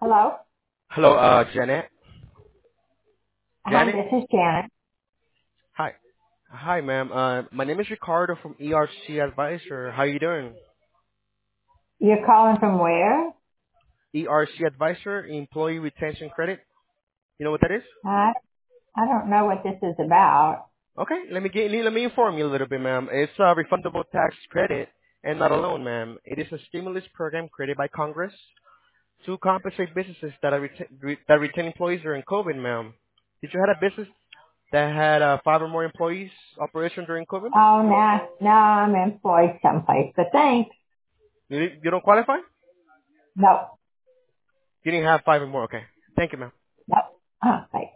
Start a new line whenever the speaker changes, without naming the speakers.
Hello?
Hello, Janet.
Hi,
Janet?
this is Janet.
Hi. Hi, ma'am. My name is Ricardo from ERC Advisor. How you doing?
You're calling from where?
ERC Advisor, Employee Retention Credit. You know what that is?
I, I don't know what this is about.
Okay, let me inform you a little bit, ma'am. It's a refundable tax credit and not a loan, ma'am. It is a stimulus program created by Congress to compensate businesses that retain employees during COVID, ma'am. Did you have a business that had 5 or more employees operation during COVID?
Oh, now I'm employed someplace, but thanks.
You don't qualify?
No,
You didn't have 5 or more. Okay. Thank you, ma'am.
no. Thanks.